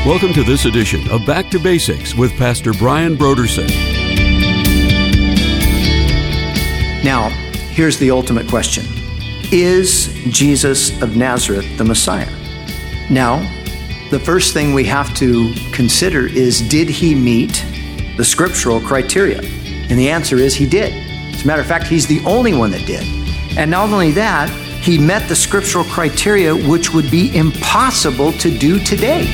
Welcome to this edition of Back to Basics with Pastor Brian Broderson. Now, here's the ultimate question. Is Jesus of Nazareth the Messiah? Now, the first thing we have to consider is, did he meet the scriptural criteria? And the answer is he did. As a matter of fact, he's the only one that did. And not only that, he met the scriptural criteria, which would be impossible to do today.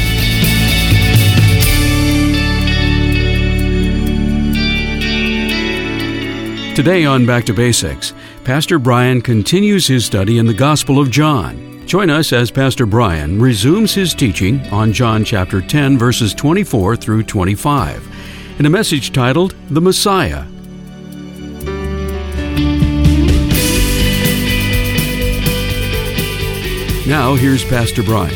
Today on Back to Basics, Pastor Brian continues his study in the Gospel of John. Join us as Pastor Brian resumes his teaching on John chapter 10, verses 24 through 25, in a message titled, The Messiah. Now, here's Pastor Brian.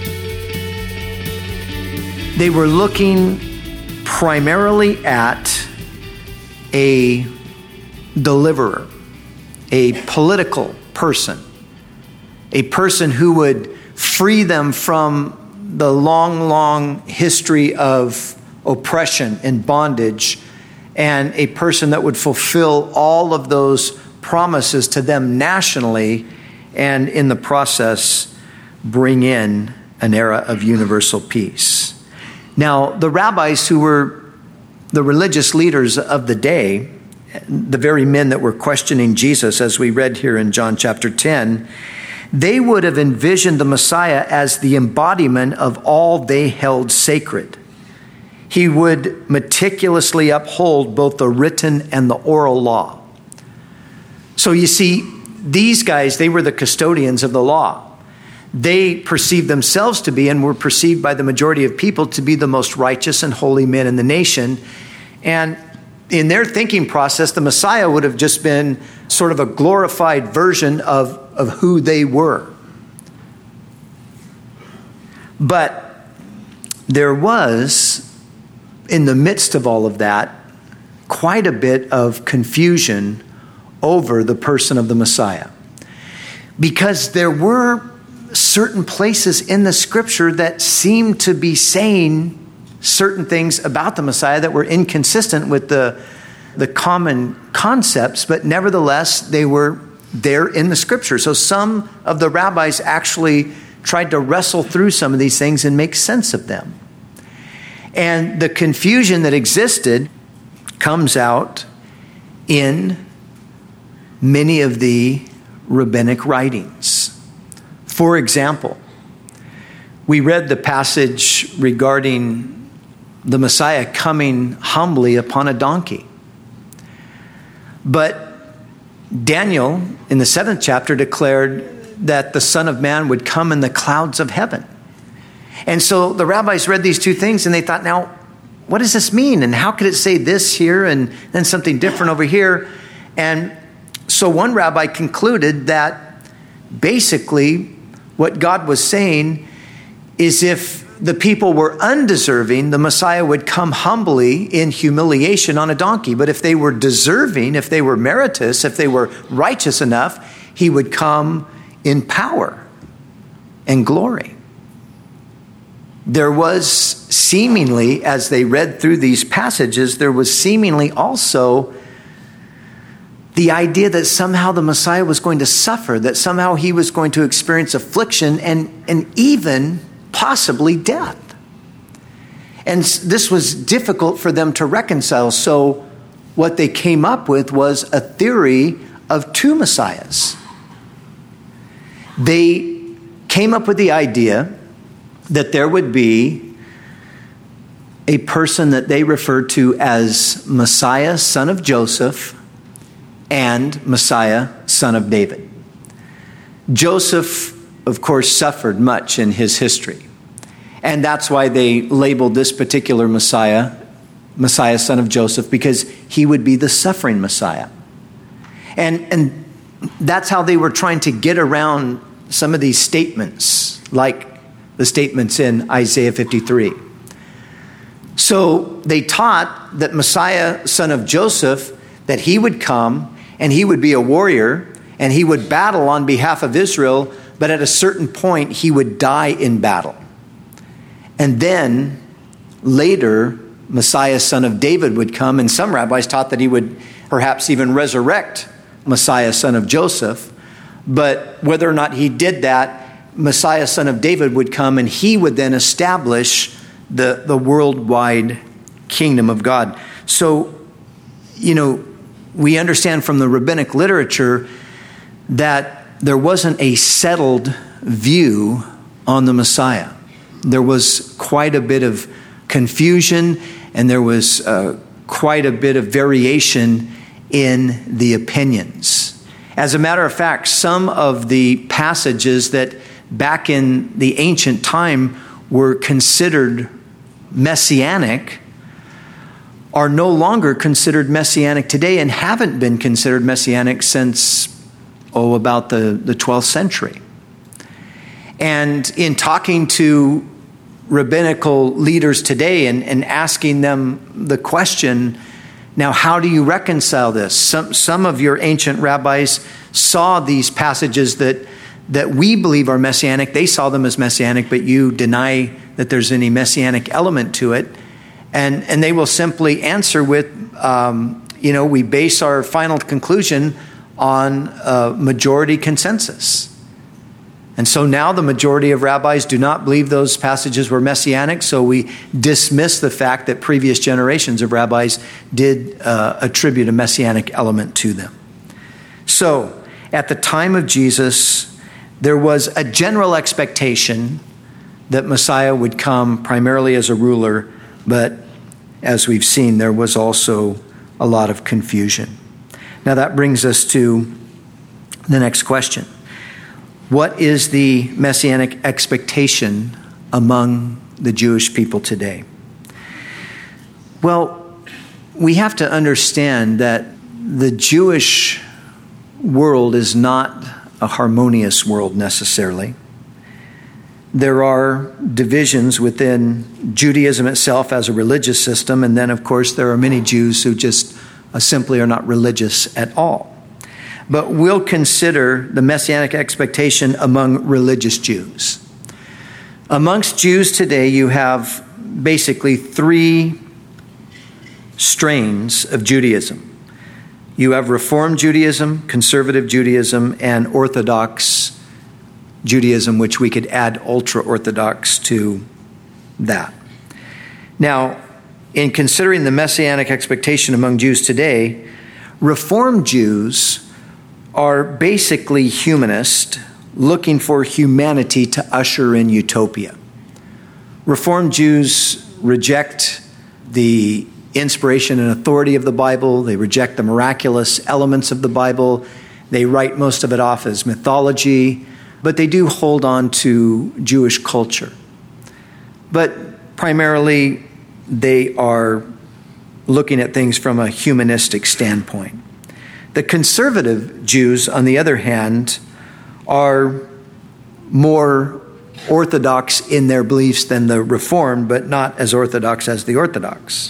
They were looking primarily at a deliverer, a political person, a person who would free them from the long history of oppression and bondage, and a person that would fulfill all of those promises to them nationally, and in the process bring in an era of universal peace. Now, the rabbis who were the religious leaders of the day, the very men that were questioning Jesus, as we read here in John chapter 10, they would have envisioned the Messiah as the embodiment of all they held sacred. He would meticulously uphold both the written and the oral law. So you see, these guys, they were the custodians of the law. They perceived themselves to be, and were perceived by the majority of people to be, the most righteous and holy men in the nation. And in their thinking process, the Messiah would have just been sort of a glorified version of who they were. But there was, in the midst of all of that, quite a bit of confusion over the person of the Messiah. Because there were certain places in the scripture that seemed to be saying certain things about the Messiah that were inconsistent with the common concepts, but nevertheless, they were there in the scripture. So some of the rabbis actually tried to wrestle through some of these things and make sense of them. And the confusion that existed comes out in many of the rabbinic writings. For example, we read the passage regarding the Messiah coming humbly upon a donkey. But Daniel, in the 7th chapter, declared that the Son of Man would come in the clouds of heaven. And so the rabbis read these two things and they thought, now, what does this mean? And how could it say this here and then something different over here? And so one rabbi concluded that basically what God was saying is, if the people were undeserving, the Messiah would come humbly in humiliation on a donkey. But if they were deserving, if they were meritorious, if they were righteous enough, he would come in power and glory. There was seemingly, as they read through these passages, there was seemingly also the idea that somehow the Messiah was going to suffer, that somehow he was going to experience affliction and even possibly death. And this was difficult for them to reconcile. So what they came up with was a theory of two Messiahs. They came up with the idea that there would be a person that they referred to as Messiah, son of Joseph, and Messiah, son of David. Joseph, of course, suffered much in his history. And that's why they labeled this particular Messiah, Messiah, son of Joseph, because he would be the suffering Messiah. And that's how they were trying to get around some of these statements, like the statements in Isaiah 53. So they taught that Messiah, son of Joseph, that he would come and he would be a warrior and he would battle on behalf of Israel, but at a certain point he would die in battle. And then later, Messiah, son of David, would come, and some rabbis taught that he would perhaps even resurrect Messiah, son of Joseph. But whether or not he did that, Messiah, son of David, would come, and he would then establish the worldwide kingdom of God. So, we understand from the rabbinic literature that there wasn't a settled view on the Messiah. There was quite a bit of confusion, and there was quite a bit of variation in the opinions. As a matter of fact, some of the passages that back in the ancient time were considered messianic are no longer considered messianic today and haven't been considered messianic since, about the 12th century. And in talking to rabbinical leaders today and asking them the question, now how do you reconcile this? Some of your ancient rabbis saw these passages that we believe are messianic. They saw them as messianic, but you deny that there's any messianic element to it. And they will simply answer with, we base our final conclusion on majority consensus. And so now the majority of rabbis do not believe those passages were messianic, so we dismiss the fact that previous generations of rabbis did attribute a messianic element to them. So at the time of Jesus, there was a general expectation that Messiah would come primarily as a ruler, but as we've seen, there was also a lot of confusion. Now that brings us to the next question. What is the messianic expectation among the Jewish people today? Well, we have to understand that the Jewish world is not a harmonious world necessarily. There are divisions within Judaism itself as a religious system, and then, of course, there are many Jews who just simply are not religious at all. But we'll consider the messianic expectation among religious Jews. Amongst Jews today, you have basically three strains of Judaism. You have Reform Judaism, Conservative Judaism, and Orthodox Judaism, which we could add ultra-Orthodox to that. Now, in considering the messianic expectation among Jews today, Reform Jews are basically humanist, looking for humanity to usher in utopia. Reform Jews reject the inspiration and authority of the Bible. They reject the miraculous elements of the Bible. They write most of it off as mythology, but they do hold on to Jewish culture. But primarily, they are looking at things from a humanistic standpoint. The conservative Jews, on the other hand, are more orthodox in their beliefs than the Reformed, but not as orthodox as the Orthodox.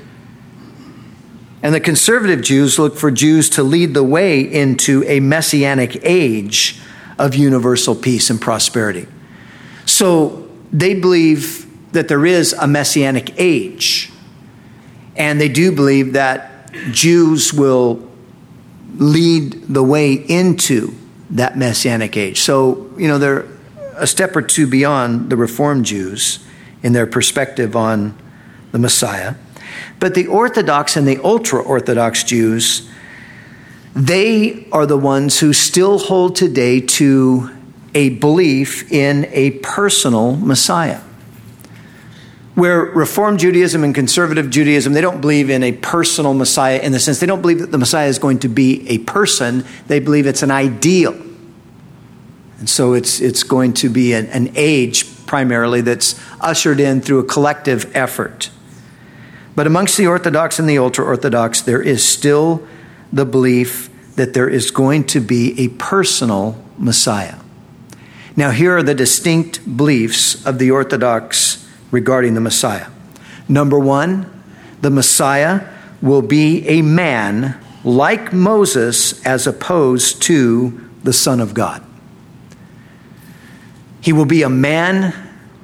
And the conservative Jews look for Jews to lead the way into a messianic age of universal peace and prosperity. So they believe that there is a messianic age, and they do believe that Jews will lead the way into that messianic age. So, they're a step or two beyond the Reformed Jews in their perspective on the Messiah. But the Orthodox and the ultra-Orthodox Jews, they are the ones who still hold today to a belief in a personal Messiah. Where Reformed Judaism and Conservative Judaism, they don't believe in a personal Messiah in the sense they don't believe that the Messiah is going to be a person. They believe it's an ideal. And so it's going to be an age primarily that's ushered in through a collective effort. But amongst the Orthodox and the ultra-Orthodox, there is still the belief that there is going to be a personal Messiah. Now, here are the distinct beliefs of the Orthodox regarding the Messiah. Number one, the Messiah will be a man like Moses as opposed to the Son of God. He will be a man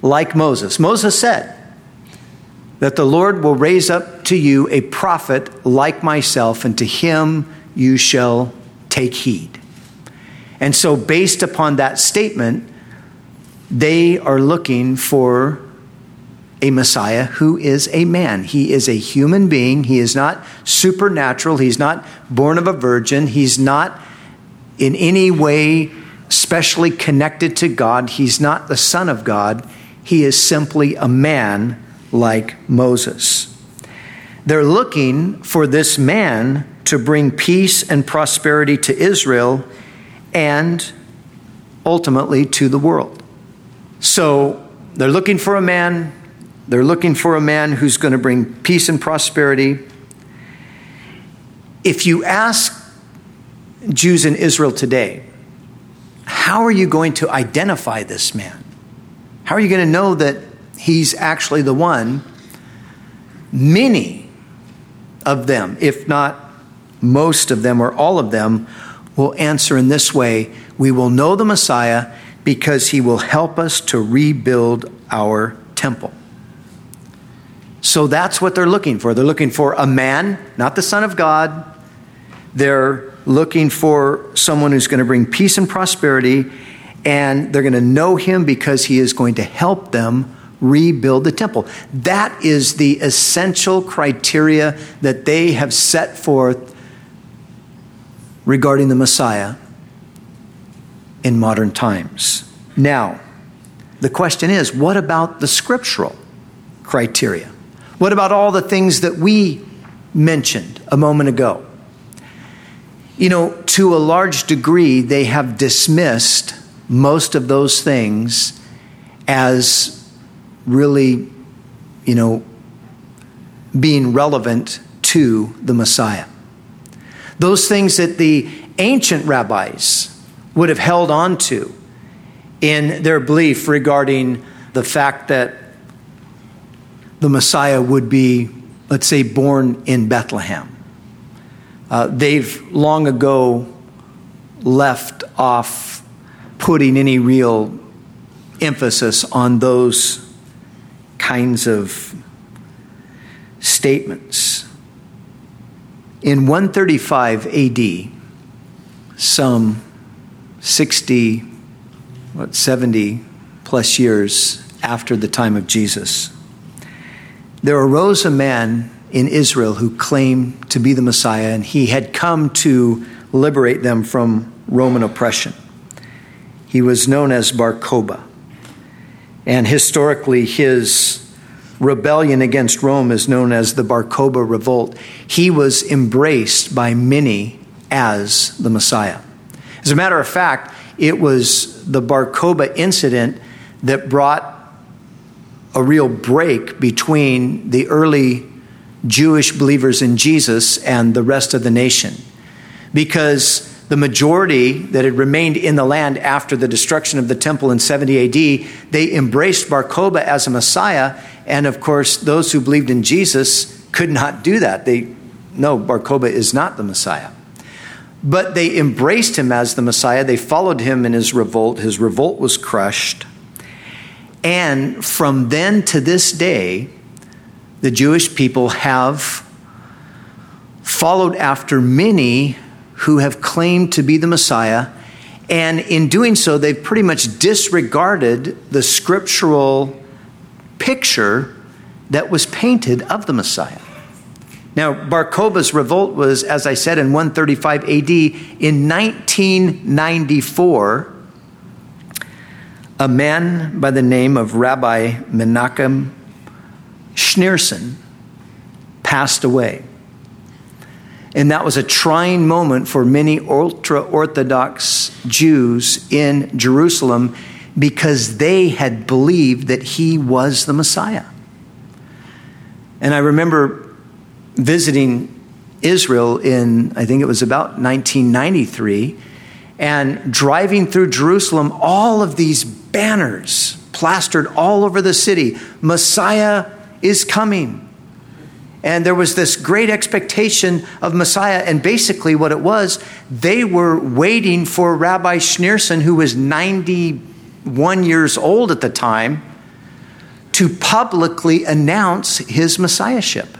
like Moses. Moses said that the Lord will raise up to you a prophet like myself, and to him you shall take heed. And so based upon that statement, they are looking for a Messiah who is a man. He is a human being. He is not supernatural. He's not born of a virgin. He's not in any way specially connected to God. He's not the Son of God. He is simply a man like Moses. They're looking for this man to bring peace and prosperity to Israel and ultimately to the world. So they're looking for a man. They're looking for a man who's going to bring peace and prosperity. If you ask Jews in Israel today, how are you going to identify this man? How are you going to know that he's actually the one? Many of them, if not most of them or all of them, will answer in this way: we will know the Messiah because he will help us to rebuild our temple. So that's what they're looking for. They're looking for a man, not the Son of God. They're looking for someone who's going to bring peace and prosperity, and they're going to know him because he is going to help them rebuild the temple. That is the essential criteria that they have set forth regarding the Messiah in modern times. Now, the question is, what about the scriptural criteria? What about all the things that we mentioned a moment ago? You know, to a large degree, they have dismissed most of those things as really, being relevant to the Messiah. Those things that the ancient rabbis would have held on to in their belief regarding the fact that the Messiah would be, let's say, born in Bethlehem. They've long ago left off putting any real emphasis on those kinds of statements. In 135 AD, some 70 plus years after the time of Jesus, there arose a man in Israel who claimed to be the Messiah, and he had come to liberate them from Roman oppression. He was known as Bar Kokhba. And historically, his rebellion against Rome is known as the Bar Kokhba Revolt. He was embraced by many as the Messiah. As a matter of fact, it was the Bar Kokhba incident that brought a real break between the early Jewish believers in Jesus and the rest of the nation. Because the majority that had remained in the land after the destruction of the temple in 70 AD, they embraced Bar Kokhba as a Messiah. And of course, those who believed in Jesus could not do that. Bar Kokhba is not the Messiah. But they embraced him as the Messiah. They followed him in his revolt. His revolt was crushed. And from then to this day, the Jewish people have followed after many who have claimed to be the Messiah. And in doing so, they've pretty much disregarded the scriptural picture that was painted of the Messiah. Now, Bar Kokhba's revolt was, as I said, in 135 AD. In 1994, a man by the name of Rabbi Menachem Schneerson passed away. And that was a trying moment for many ultra-Orthodox Jews in Jerusalem because they had believed that he was the Messiah. And I remember visiting Israel in, I think it was about 1993, and driving through Jerusalem, all of these banners plastered all over the city. Messiah is coming. And there was this great expectation of Messiah. And basically what it was, they were waiting for Rabbi Schneerson, who was 91 years old at the time, to publicly announce his messiahship.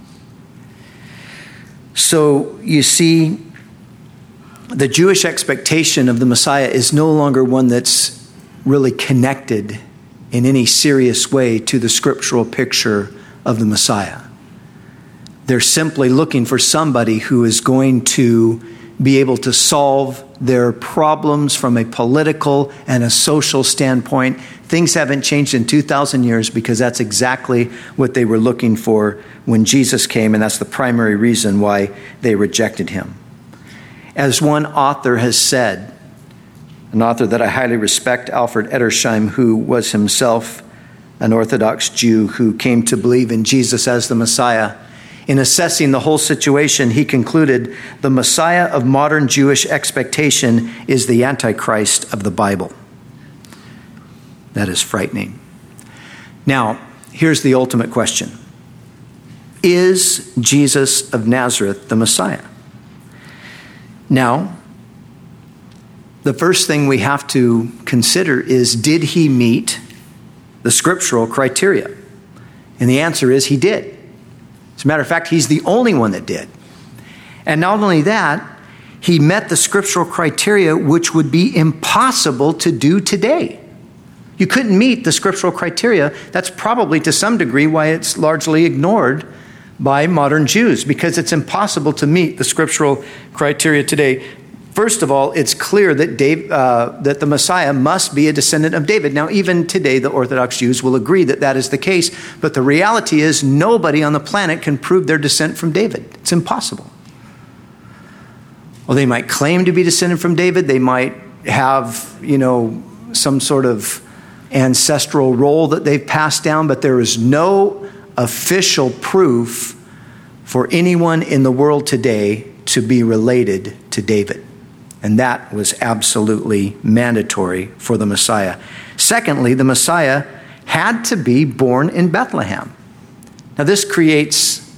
So you see, the Jewish expectation of the Messiah is no longer one that's really connected in any serious way to the scriptural picture of the Messiah. They're simply looking for somebody who is going to be able to solve their problems from a political and a social standpoint. Things haven't changed in 2,000 years because that's exactly what they were looking for when Jesus came, and that's the primary reason why they rejected him. As one author has said, an author that I highly respect, Alfred Edersheim, who was himself an Orthodox Jew who came to believe in Jesus as the Messiah, in assessing the whole situation, he concluded, the Messiah of modern Jewish expectation is the Antichrist of the Bible. That is frightening. Now, here's the ultimate question. Is Jesus of Nazareth the Messiah? Now, the first thing we have to consider is, did he meet the scriptural criteria? And the answer is he did. As a matter of fact, he's the only one that did. And not only that, he met the scriptural criteria which would be impossible to do today. You couldn't meet the scriptural criteria. That's probably to some degree why it's largely ignored by modern Jews, because it's impossible to meet the scriptural criteria today. First of all, it's clear that that the Messiah must be a descendant of David. Now, even today, the Orthodox Jews will agree that that is the case. But the reality is nobody on the planet can prove their descent from David. It's impossible. Well, they might claim to be descended from David. They might have, some sort of ancestral role that they've passed down. But there is no official proof for anyone in the world today to be related to David. And that was absolutely mandatory for the Messiah. Secondly, the Messiah had to be born in Bethlehem. Now, this creates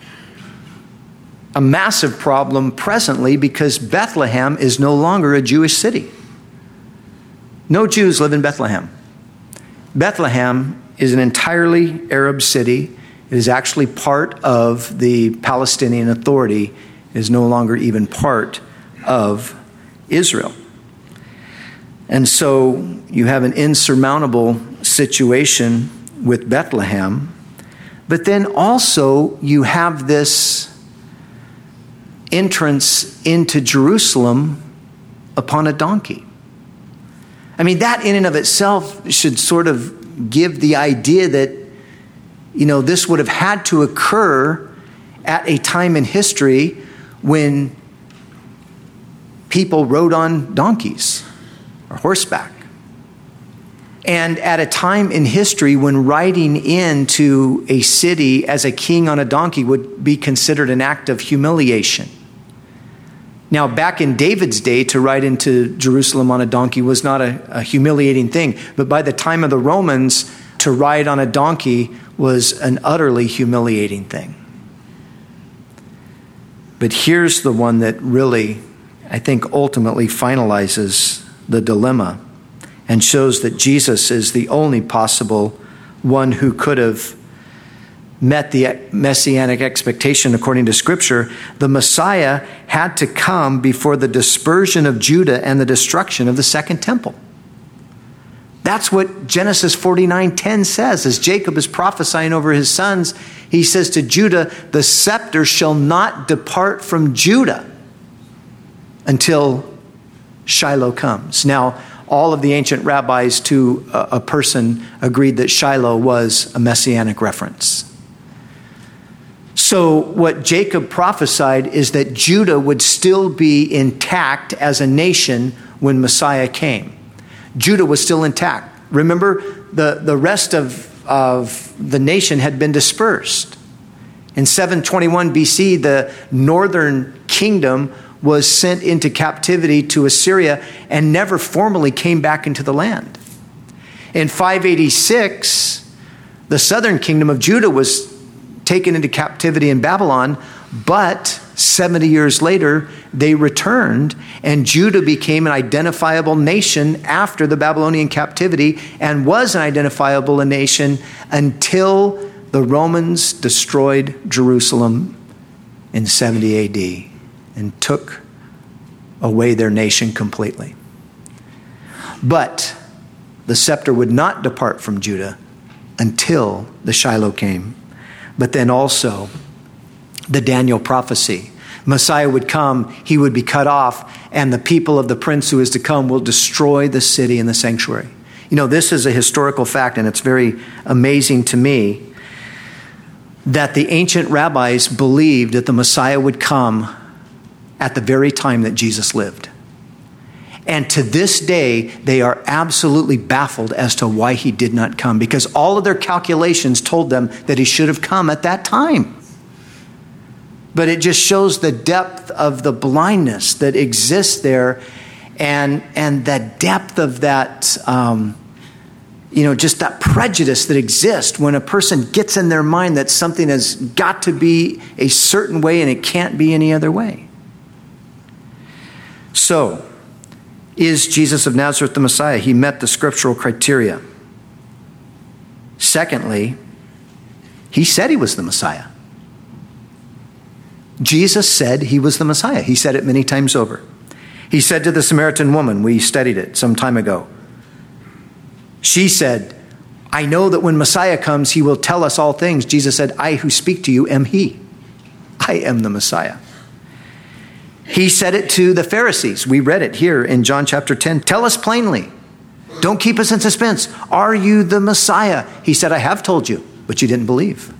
a massive problem presently because Bethlehem is no longer a Jewish city. No Jews live in Bethlehem. Bethlehem is an entirely Arab city. It is actually part of the Palestinian Authority. It is no longer even part of Israel. And so you have an insurmountable situation with Bethlehem, but then also you have this entrance into Jerusalem upon a donkey. I mean, that in and of itself should sort of give the idea that, this would have had to occur at a time in history when people rode on donkeys or horseback. And at a time in history when riding into a city as a king on a donkey would be considered an act of humiliation. Now, back in David's day, to ride into Jerusalem on a donkey was not a humiliating thing. But by the time of the Romans, to ride on a donkey was an utterly humiliating thing. But here's the one that really, I think, ultimately finalizes the dilemma and shows that Jesus is the only possible one who could have met the messianic expectation according to Scripture. The Messiah had to come before the dispersion of Judah and the destruction of the Second Temple. That's what Genesis 49:10 says. As Jacob is prophesying over his sons, he says to Judah, the scepter shall not depart from Judah until Shiloh comes. Now, all of the ancient rabbis to a person agreed that Shiloh was a messianic reference. So what Jacob prophesied is that Judah would still be intact as a nation when Messiah came. Judah was still intact. Remember, the rest of the nation had been dispersed. In 721 BC, the northern kingdom was sent into captivity to Assyria and never formally came back into the land. In 586, the southern kingdom of Judah was taken into captivity in Babylon, but 70 years later, they returned, and Judah became an identifiable nation after the Babylonian captivity and was an identifiable nation until the Romans destroyed Jerusalem in 70 AD and took away their nation completely. But the scepter would not depart from Judah until the Shiloh came. But then also the Daniel prophecy. Messiah would come, he would be cut off, and the people of the prince who is to come will destroy the city and the sanctuary. You know, this is a historical fact, and it's very amazing to me that the ancient rabbis believed that the Messiah would come at the very time that Jesus lived. And to this day, they are absolutely baffled as to why he did not come, because all of their calculations told them that he should have come at that time. But it just shows the depth of the blindness that exists there, and the depth of that, just that prejudice that exists when a person gets in their mind that something has got to be a certain way and it can't be any other way. So, is Jesus of Nazareth the Messiah? He met the scriptural criteria. Secondly, he said he was the Messiah. Jesus said he was the Messiah. He said it many times over. He said to the Samaritan woman, we studied it some time ago. She said, I know that when Messiah comes, he will tell us all things. Jesus said, I who speak to you am he. I am the Messiah. He said it to the Pharisees. We read it here in John chapter 10. Tell us plainly. Don't keep us in suspense. Are you the Messiah? He said, I have told you, but you didn't believe.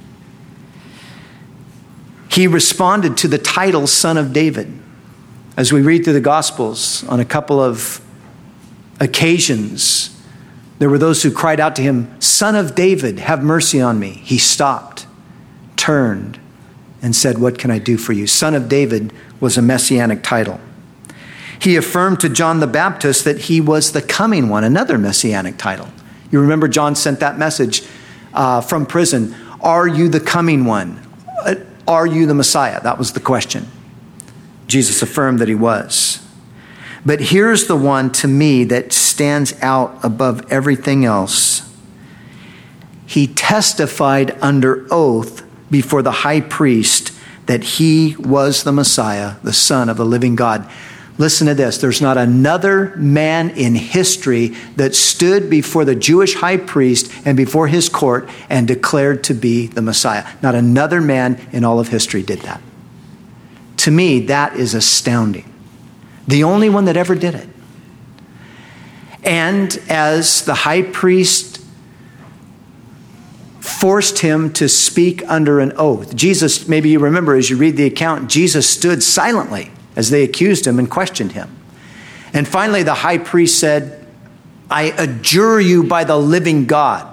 He responded to the title Son of David. As we read through the Gospels on a couple of occasions, there were those who cried out to him, Son of David, have mercy on me. He stopped, turned, and said, what can I do for you? Son of David was a messianic title. He affirmed to John the Baptist that he was the coming one, another messianic title. You remember John sent that message from prison. Are you the coming one? Are you the Messiah? That was the question. Jesus affirmed that he was. But here's the one to me that stands out above everything else. He testified under oath before the high priest that he was the Messiah, the Son of the living God. Listen to this. There's not another man in history that stood before the Jewish high priest and before his court and declared to be the Messiah. Not another man in all of history did that. To me, that is astounding. The only one that ever did it. And as the high priest forced him to speak under an oath, Jesus, maybe you remember as you read the account, Jesus stood silently as they accused him and questioned him. And finally, the high priest said, I adjure you by the living God.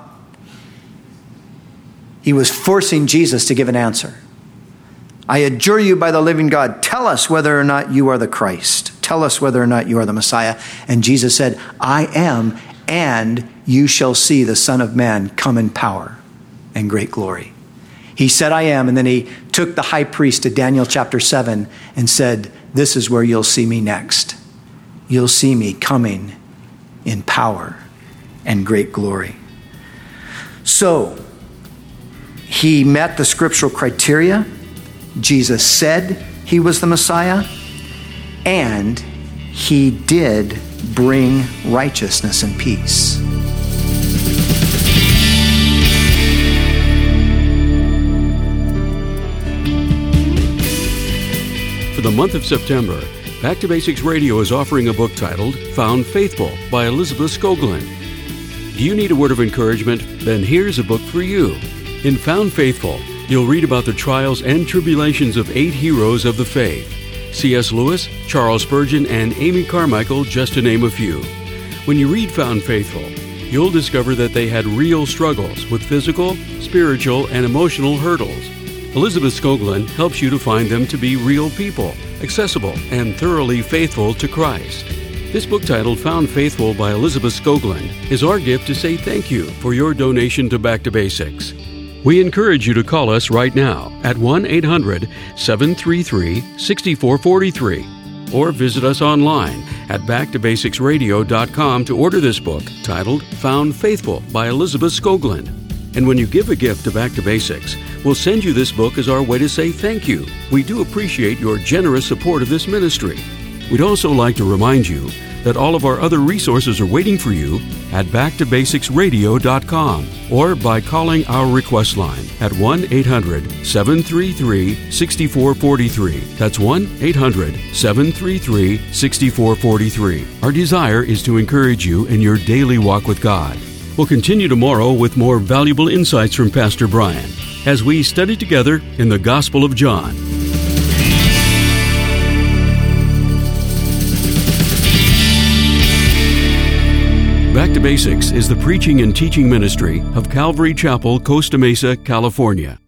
He was forcing Jesus to give an answer. I adjure you by the living God, tell us whether or not you are the Christ. Tell us whether or not you are the Messiah. And Jesus said, I am, and you shall see the Son of Man come in power and great glory. He said, I am, and then he took the high priest to Daniel chapter 7 and said, this is where you'll see me next. You'll see me coming in power and great glory. So, he met the scriptural criteria. Jesus said he was the Messiah, and he did bring righteousness and peace. For the month of September, Back to Basics Radio is offering a book titled Found Faithful by Elizabeth Skoglund. Do you need a word of encouragement? Then here's a book for you. In Found Faithful, you'll read about the trials and tribulations of 8 heroes of the faith. C.S. Lewis, Charles Spurgeon, and Amy Carmichael, just to name a few. When you read Found Faithful, you'll discover that they had real struggles with physical, spiritual, and emotional hurdles. Elizabeth Skoglund helps you to find them to be real people, accessible, and thoroughly faithful to Christ. This book titled Found Faithful by Elizabeth Skoglund is our gift to say thank you for your donation to Back to Basics. We encourage you to call us right now at 1-800-733-6443 or visit us online at backtobasicsradio.com to order this book titled Found Faithful by Elizabeth Skoglund. And when you give a gift to Back to Basics, we'll send you this book as our way to say thank you. We do appreciate your generous support of this ministry. We'd also like to remind you that all of our other resources are waiting for you at backtobasicsradio.com or by calling our request line at 1-800-733-6443. That's 1-800-733-6443. Our desire is to encourage you in your daily walk with God. We'll continue tomorrow with more valuable insights from Pastor Brian as we study together in the Gospel of John. Back to Basics is the preaching and teaching ministry of Calvary Chapel, Costa Mesa, California.